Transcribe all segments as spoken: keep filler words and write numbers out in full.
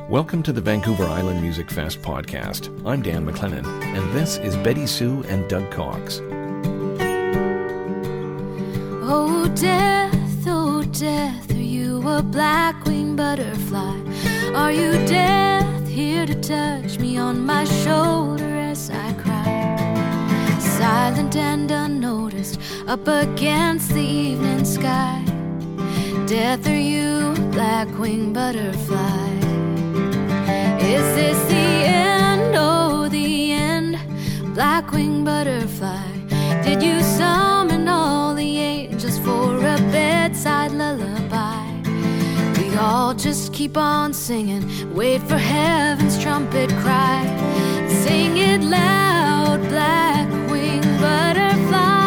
Welcome to the Vancouver Island Music Fest podcast. I'm Dan McLennan, and this is Betty Sue and Doug Cox. Oh, death, oh, death, are you a black-winged butterfly? Are you death, here to touch me on my shoulder as I cry? Silent and unnoticed, up against the evening sky. Death, are you a black-winged butterfly? Is this the end, oh, the end, black-winged butterfly? Did you summon all the angels for a bedside lullaby? We all just keep on singing, wait for heaven's trumpet cry. Sing it loud, black-winged butterfly.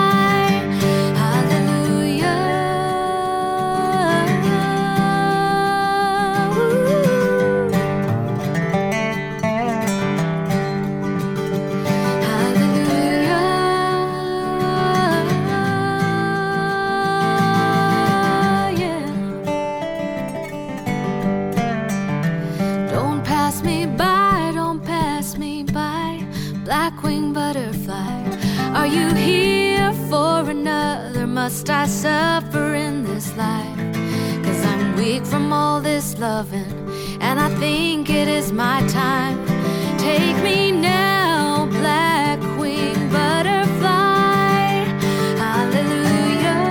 Black-winged butterfly, are you here for another? Must I suffer in this life? 'Cause I'm weak from all this loving, and I think it is my time. Take me now, black-winged butterfly. Hallelujah.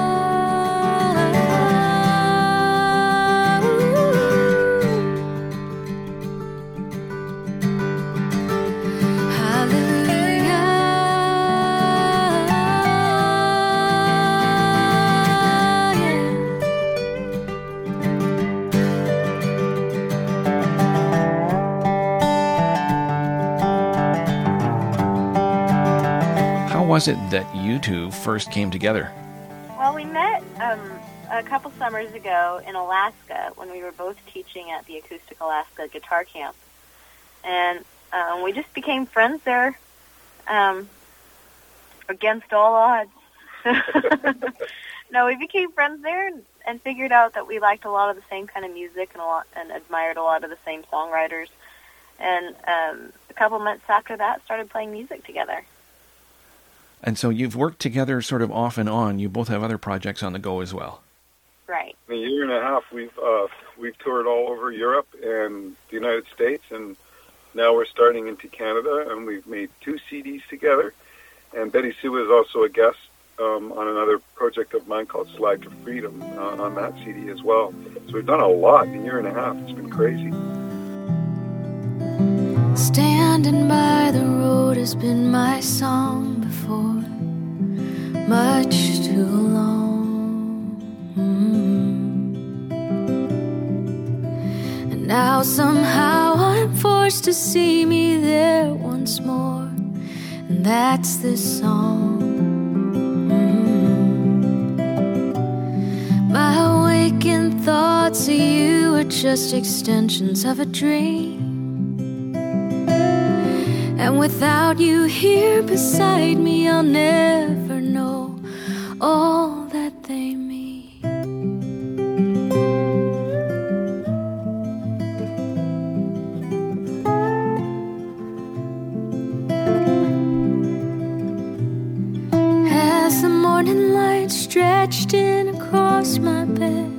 How was it that you two first came together? Well, we met um, a couple summers ago in Alaska when we were both teaching at the Acoustic Alaska Guitar Camp. And um, we just became friends there um, against all odds. No, we became friends there and, and figured out that we liked a lot of the same kind of music and, a lot, and admired a lot of the same songwriters. And um, a couple months after that, started playing music together. And so you've worked together sort of off and on. You both have other projects on the go as well. Right. In a year and a half, we've uh, we've toured all over Europe and the United States, and now we're starting into Canada, and we've made two C Ds together. And Betty Sue is also a guest um, on another project of mine called Slide to Freedom uh, on that C D as well. So we've done a lot in a year and a half. It's been crazy. Standing by the road has been my song before, much too long. Mm-hmm. And now somehow I'm forced to see me there once more, and that's this song. Mm-hmm. My waking thoughts of you are just extensions of a dream. And without you here beside me, I'll never know all that they mean. As the morning light stretched in across my bed,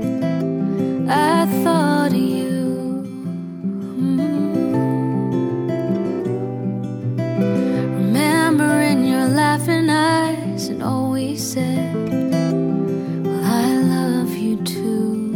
I thought of you. Laughing eyes, and always said, well, I love you too.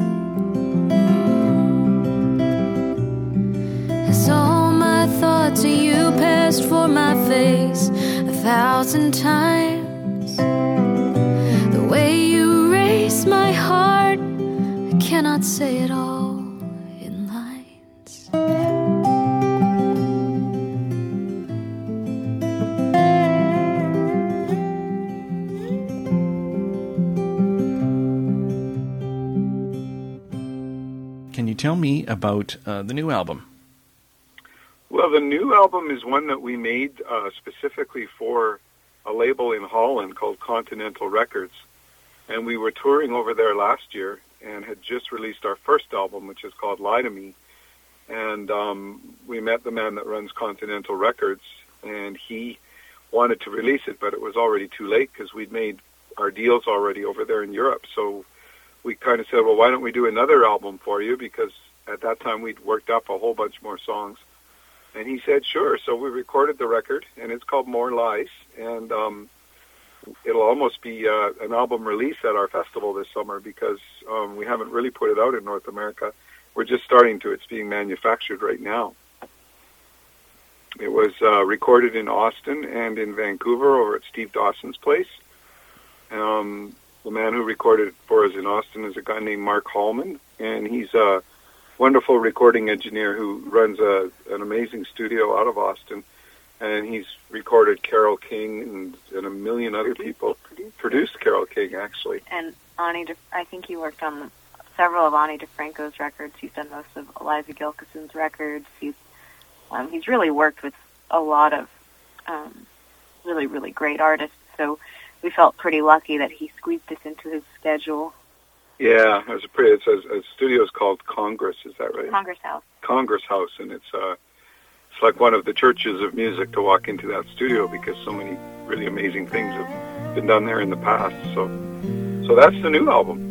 As all my thoughts of you passed for my face a thousand times, the way you raise my heart, I cannot say it all in lines. Can you tell me about uh, the new album? Well, the new album is one that we made uh, specifically for a label in Holland called Continental Records. And we were touring over there last year and had just released our first album, which is called Lie to Me. and um, we met the man that runs Continental Records, and he wanted to release it, but it was already too late because we'd made our deals already over there in Europe. So we kind of said, well, why don't we do another album for you? Because at that time we'd worked up a whole bunch more songs. And he said, sure. So we recorded the record, and it's called More Lies. And um, it'll almost be uh, an album release at our festival this summer because um, we haven't really put it out in North America. We're just starting to. It's being manufactured right now. It was uh, recorded in Austin and in Vancouver over at Steve Dawson's place. Um, the man who recorded it for us in Austin is a guy named Mark Hallman, and he's a wonderful recording engineer who runs a, an amazing studio out of Austin, and he's recorded Carole King and, and a million other produced, people. Produced, produced Carole King, actually. And Ani, De, I think he worked on several of Ani DeFranco's records. He's done most of Eliza Gilkison's records. He's um, he's really worked with a lot of um, really, really great artists. So we felt pretty lucky that he squeezed this into his schedule. Yeah, it was a pretty. It's a, a studio's called Congress. Is that right? Congress House. Congress House, and it's uh, it's like one of the churches of music to walk into that studio because so many really amazing things have been done there in the past. So, so that's the new album.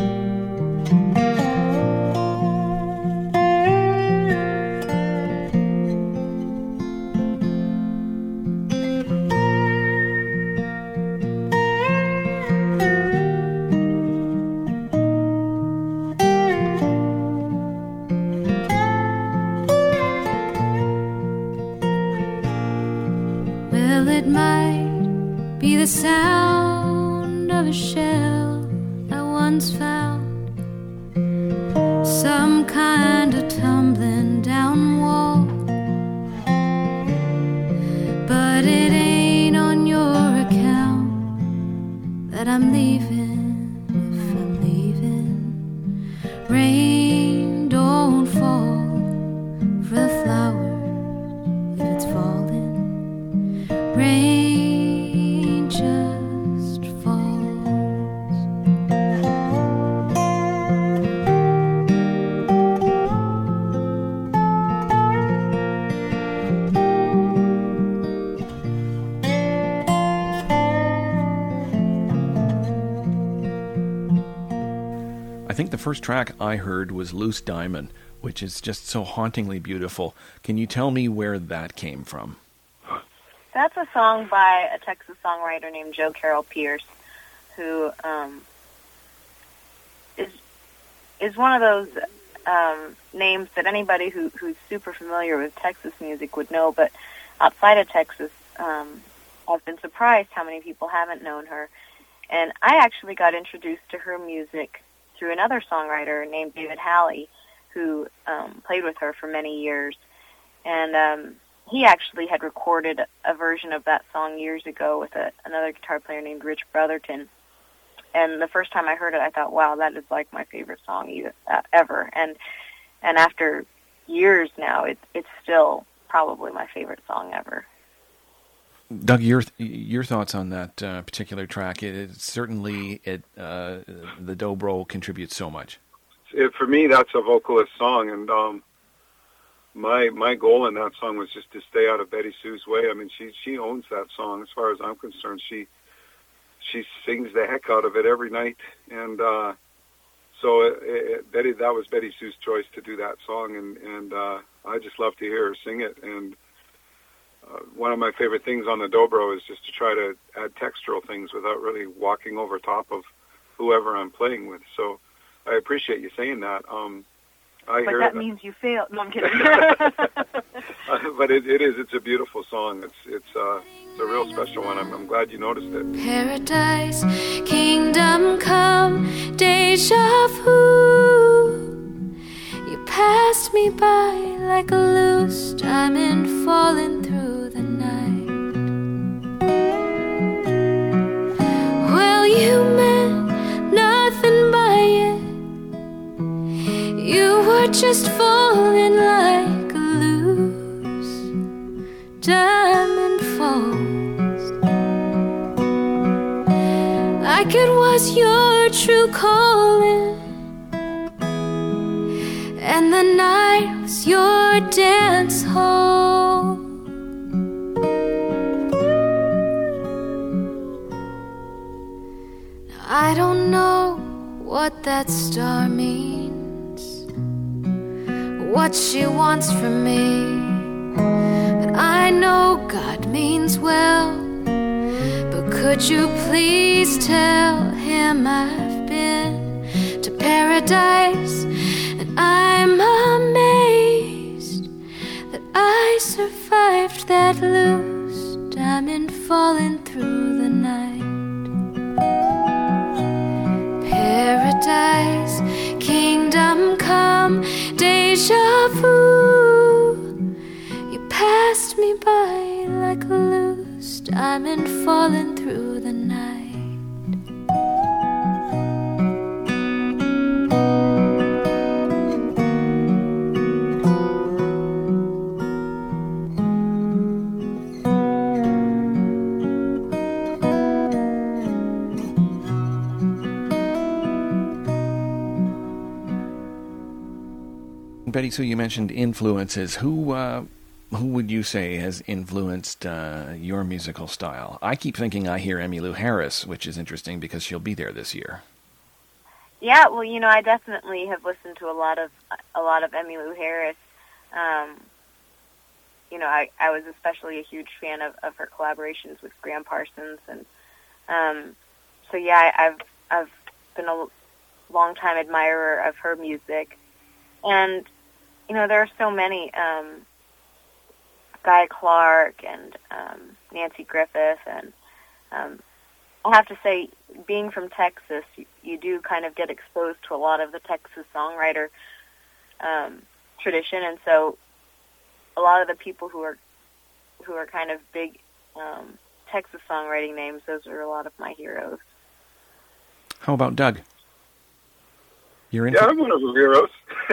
The sound of a shell that once found some kind of tumbling down wall, but it ain't on your account that I'm leaving. If I'm leaving, rain don't fall for the flowers if it's falling. Rain I think the first track I heard was Loose Diamond, which is just so hauntingly beautiful. Can you tell me where that came from? That's a song by a Texas songwriter named Joe Carroll Pierce, who um, is is one of those um, names that anybody who, who's super familiar with Texas music would know, but outside of Texas, um, I've been surprised how many people haven't known her. And I actually got introduced to her music through another songwriter named David Halley, who um, played with her for many years. And um, he actually had recorded a version of that song years ago with a, another guitar player named Rich Brotherton. And the first time I heard it, I thought, wow, that is like my favorite song either, uh, ever. And and after years now, it, it's still probably my favorite song ever. Doug, your your thoughts on that uh, particular track? It, it certainly it uh, the dobro contributes so much. It, for me, that's a vocalist song, and um, my my goal in that song was just to stay out of Betty Sue's way. I mean, she she owns that song as far as I'm concerned. She she sings the heck out of it every night, and uh, so it, it, Betty that was Betty Sue's choice to do that song, and and uh, I just love to hear her sing it. And Uh, one of my favorite things on the dobro is just to try to add textural things without really walking over top of whoever I'm playing with. So I appreciate you saying that. Um, I but hear that it, means you failed. No, I'm kidding. uh, but it, it is. It's a beautiful song. It's it's, uh, it's a real special one. I'm, I'm glad you noticed it. Paradise, kingdom come, deja vu. You passed me by like a loose diamond falling through the night. Well, you meant nothing by it. You were just falling like a loose diamond falls. Like it was your true calling, and the night was is your dance hall. Now, I don't know what that star means, what she wants from me, but I know God means well. But could you please tell him I've been to paradise, and I'm amazed that I survived that loose diamond falling through the night. Paradise, kingdom come, deja vu. You passed me by like a loose diamond falling through the night. Betty Sue, you mentioned influences. Who uh, who would you say has influenced uh, your musical style? I keep thinking I hear Emmylou Harris, which is interesting because she'll be there this year. Yeah, well, you know, I definitely have listened to a lot of a lot of Emmylou Harris. Um, you know, I, I was especially a huge fan of, of her collaborations with Graham Parsons, and um, so yeah, I, I've I've been a long time admirer of her music, and you know, there are so many. Um, Guy Clark and um, Nancy Griffith, and um, I have to say, being from Texas, you, you do kind of get exposed to a lot of the Texas songwriter um, tradition, and so a lot of the people who are who are kind of big um, Texas songwriting names, those are a lot of my heroes. How about Doug? You're in. Yeah, I'm one of her heroes.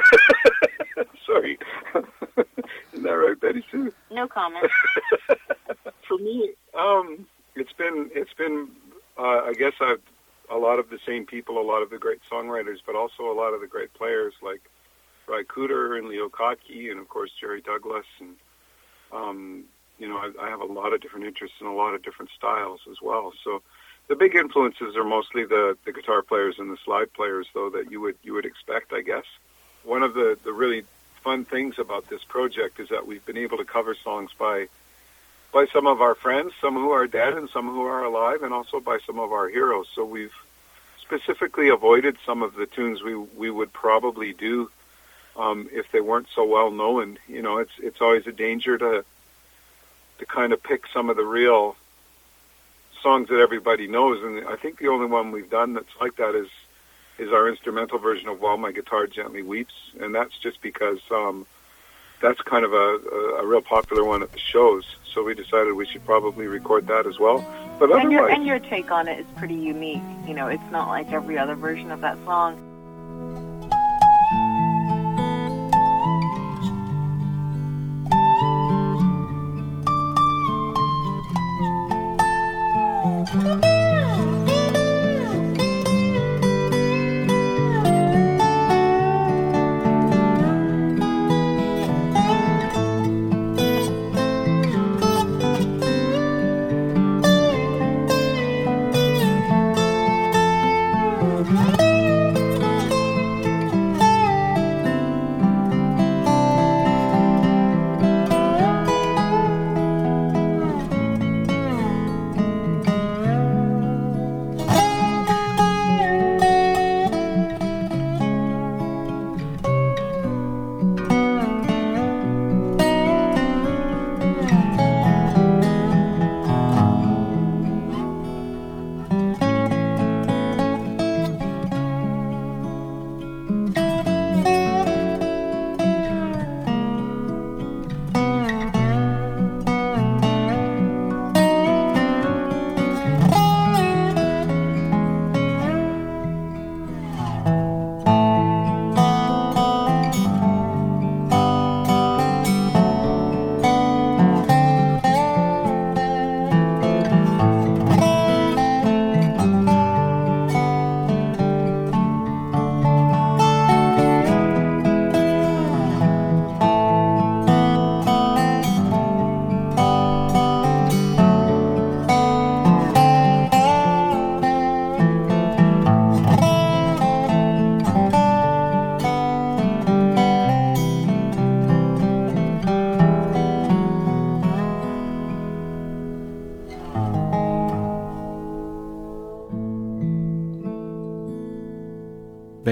Sorry. Isn't that right, Betty Sue? No comment. For me, um, it's been, it's been uh, I guess I've, a lot of the same people, a lot of the great songwriters, but also a lot of the great players like Ry Cooder and Leo Kottke, and of course Jerry Douglas. And, um, you know, I, I have a lot of different interests in a lot of different styles as well. So the big influences are mostly the, the guitar players and the slide players, though, that you would you would expect, I guess. One of the, the really fun things about this project is that we've been able to cover songs by by some of our friends, some who are dead and some who are alive, and also by some of our heroes. So we've specifically avoided some of the tunes we we would probably do um, if they weren't so well known. You know, it's it's always a danger to to kind of pick some of the real songs that everybody knows, and I think the only one we've done that's like that is is our instrumental version of While My Guitar Gently Weeps, and that's just because um, that's kind of a, a, a real popular one at the shows, so we decided we should probably record that as well. But and, your, otherwise, and your take on it is pretty unique. You know, it's not like every other version of that song.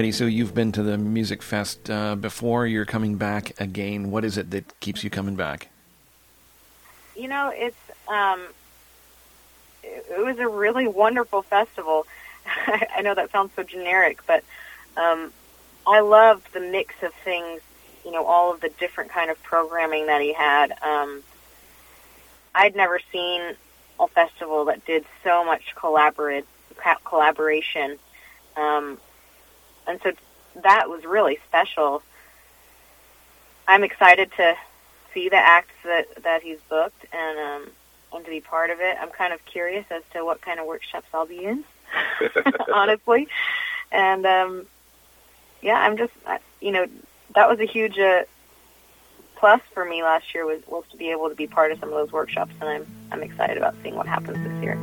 Betty Sue, you've been to the Music Fest uh, before. You're coming back again. What is it that keeps you coming back? You know, it's um, it, it was a really wonderful festival. I know that sounds so generic, but um, I loved the mix of things, you know, all of the different kind of programming that he had. Um, I'd never seen a festival that did so much collaborate, collaboration. Um, and so that was really special. I'm excited to see the acts that, that he's booked and, um, and to be part of it. I'm kind of curious as to what kind of workshops I'll be in, honestly. And, um, yeah, I'm just, you know, that was a huge uh, plus for me last year was, was to be able to be part of some of those workshops, and I'm I'm excited about seeing what happens this year.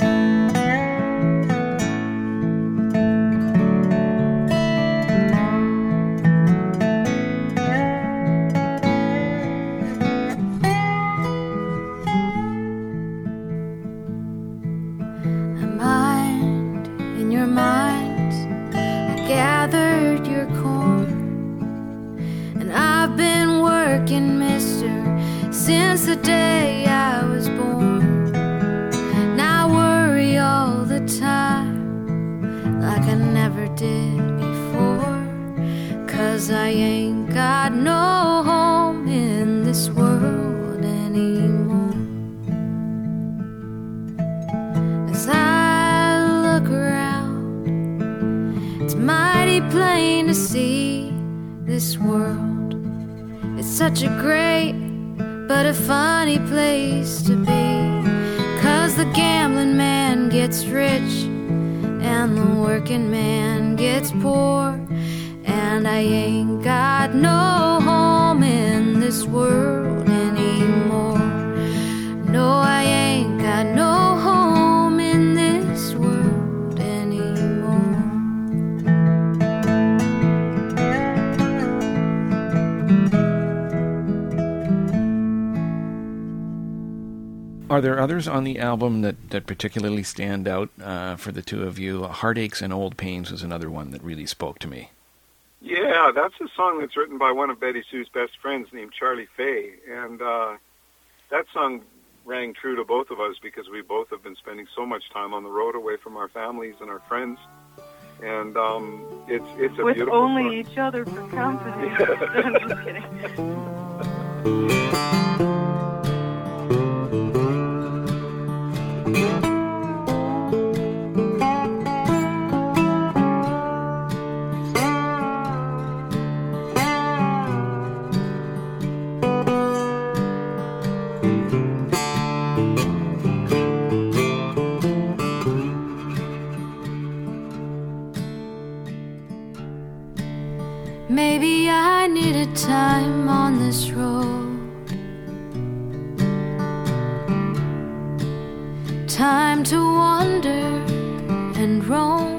A mind in your mind, I gathered your corn, and I've been working, mister, since the day I was born. Now I worry all the time, like I never did before, 'cause I ain't got no home in this world anymore. As I look around, it's mighty plain to see this world. It's such a great but a funny place to be, 'cause the gambling man gets rich and the working man gets poor, and I ain't got no home in this world anymore. No, I ain't got no home in this world anymore. Are there others on the album that, that particularly stand out uh, for the two of you? Heartaches and Old Pains was another one that really spoke to me. Yeah, that's a song that's written by one of Betty Sue's best friends named Charlie Fay. And uh, that song rang true to both of us because we both have been spending so much time on the road away from our families and our friends. And um, it's it's a With beautiful only song. each other for company. I'm just kidding. Maybe I needed time on this road, time to wander and roam,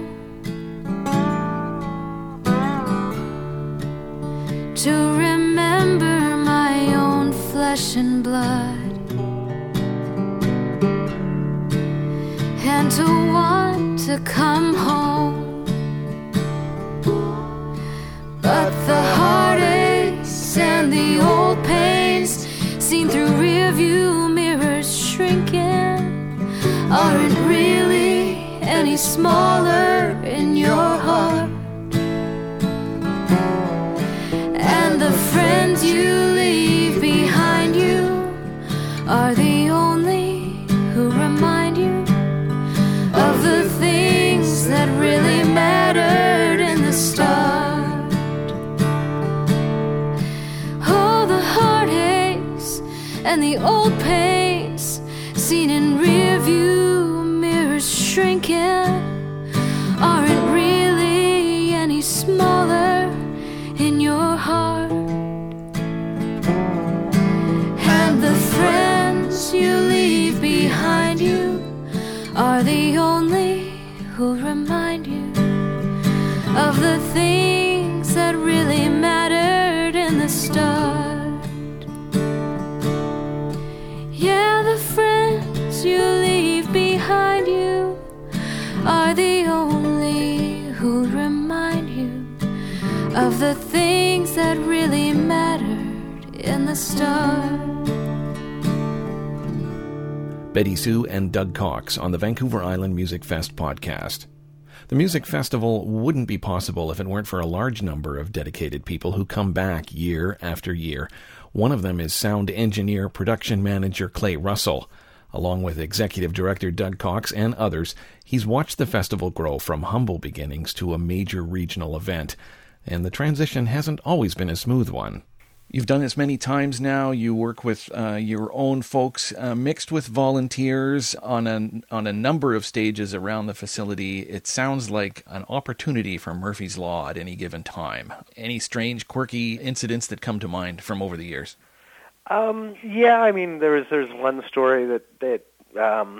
to remember my own flesh and blood, and to want to come home. But the heartaches and the old pains seen through rearview mirrors shrinking aren't really any smaller in your heart. And the friends you leave behind you are the only who remind you of the things that really mattered in the start. And the old pains seen in rearview mirrors shrinking aren't really any smaller in your heart. And the friends you leave behind you are the only who remind you of the things that really mattered in the start. Yeah, the friends you leave behind you of the things that really mattered in the start. Betty Sue and Doug Cox on the Vancouver Island Music Fest podcast. The music festival wouldn't be possible if it weren't for a large number of dedicated people who come back year after year. One of them is sound engineer, production manager Clay Russell. Along with executive director Doug Cox and others, he's watched the festival grow from humble beginnings to a major regional event, and the transition hasn't always been a smooth one. You've done this many times now. You work with uh, your own folks, uh, mixed with volunteers on a, on a number of stages around the facility. It sounds like an opportunity for Murphy's Law at any given time. Any strange, quirky incidents that come to mind from over the years? Um, yeah, I mean, there's there's one story that, that um,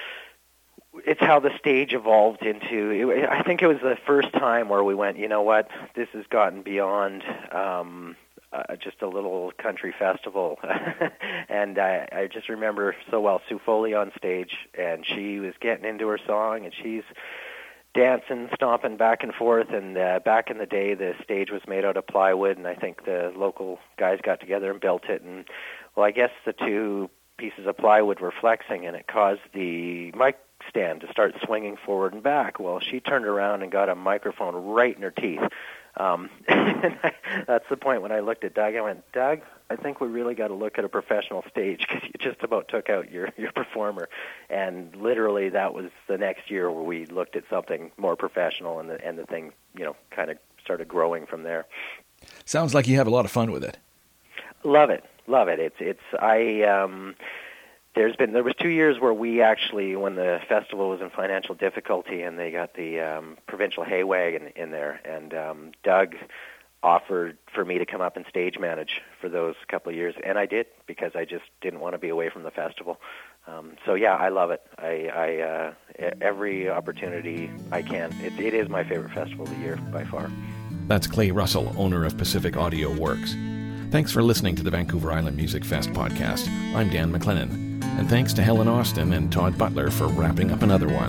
it's how the stage evolved into, it, I think it was the first time where we went, you know what, this has gotten beyond um, uh, just a little country festival. And I, I just remember so well Sue Foley on stage, and she was getting into her song, and she's dancing, stomping back and forth, and uh, back in the day, the stage was made out of plywood, and I think the local guys got together and built it, and, well, I guess the two pieces of plywood were flexing, and it caused the mic stand to start swinging forward and back. Well, she turned around and got a microphone right in her teeth. Um, and I, that's the point when I looked at Doug. I went, Doug, I think we really got to look at a professional stage, because you just about took out your, your performer. And literally that was the next year where we looked at something more professional, and the, and the thing, you know, kind of started growing from there. Sounds like you have a lot of fun with it. Love it. Love it. It's, it's, I, um, There's been there was two years where we actually, when the festival was in financial difficulty, and they got the um, provincial hay wagon in there, and um, Doug offered for me to come up and stage manage for those couple of years, and I did, because I just didn't want to be away from the festival. Um, so yeah, I love it. I, I uh, every opportunity I can. It, it is my favorite festival of the year by far. That's Clay Russell, owner of Pacific Audio Works. Thanks for listening to the Vancouver Island Music Fest podcast. I'm Dan McLennan. And thanks to Helen Austin and Todd Butler for wrapping up another one.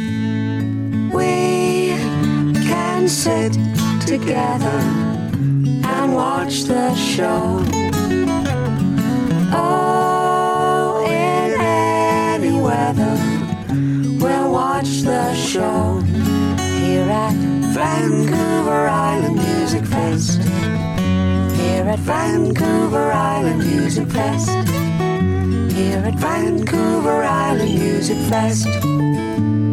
We can sit together and watch the show. Oh, in any weather, we'll watch the show here at Vancouver Island Music Fest. Here at Vancouver Island Music Fest. Here at Vancouver Island Music Fest.